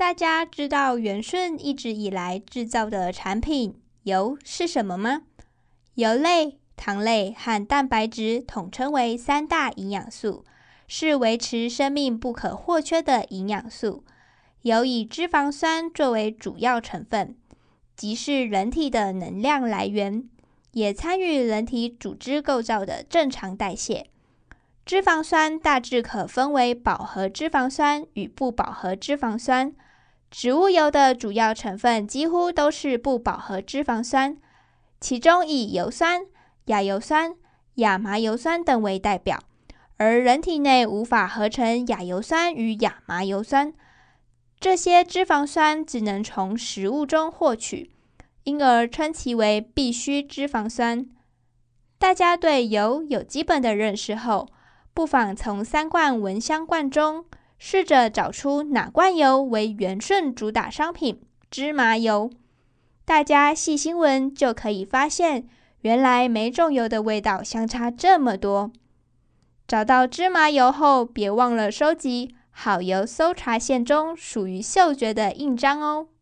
大家知道元顺一直以来制造的产品油是什么吗？油类、糖类和蛋白质统称为三大营养素，是维持生命不可或缺的营养素。油以脂肪酸作为主要成分，即是人体的能量来源，也参与人体组织构造的正常代谢。脂肪酸大致可分为饱和脂肪酸与不饱和脂肪酸。植物油的主要成分几乎都是不饱和脂肪酸，其中以油酸、亚油酸、亚麻油酸等为代表，而人体内无法合成亚油酸与亚麻油酸，这些脂肪酸只能从食物中获取，因而称其为必需脂肪酸。大家对油有基本的认识后，不妨从3罐蚊香罐中试着找出哪罐油为元顺主打商品芝麻油。大家细心闻就可以发现，原来每种油的味道相差这么多。找到芝麻油后，别忘了收集好油搜查线中属于嗅觉的印章哦。